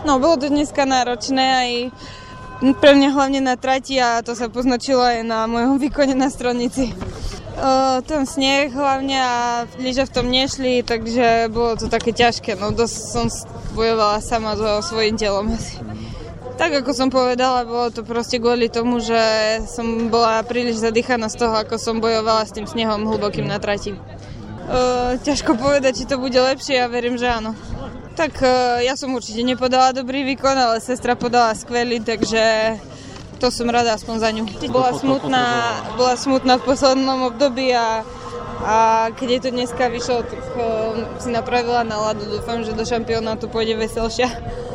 No, bolo to dneska náročné aj pre mňa hlavne na trati a to sa poznačilo aj na mojom výkone na strojnici. Ten sneh hlavne a lyže v tom nešli, takže bolo to také ťažké. No, dosť som bojovala sama so svojím telom asi. Tak ako som povedala, bolo to proste kvôli tomu, že som bola príliš zadýchaná z toho, ako som bojovala s tým snehom hlbokým na trati. Ťažko povedať, či to bude lepšie, ja verím, že áno. Tak ja som určite nepodala dobrý výkon, ale sestra podala skvelý, takže to som rada aspoň za ňu. Bola smutná v poslednom období a keď jej to dneska vyšlo, tak si napravila náladu. Dúfam, že do šampionátu pôjde veselšia.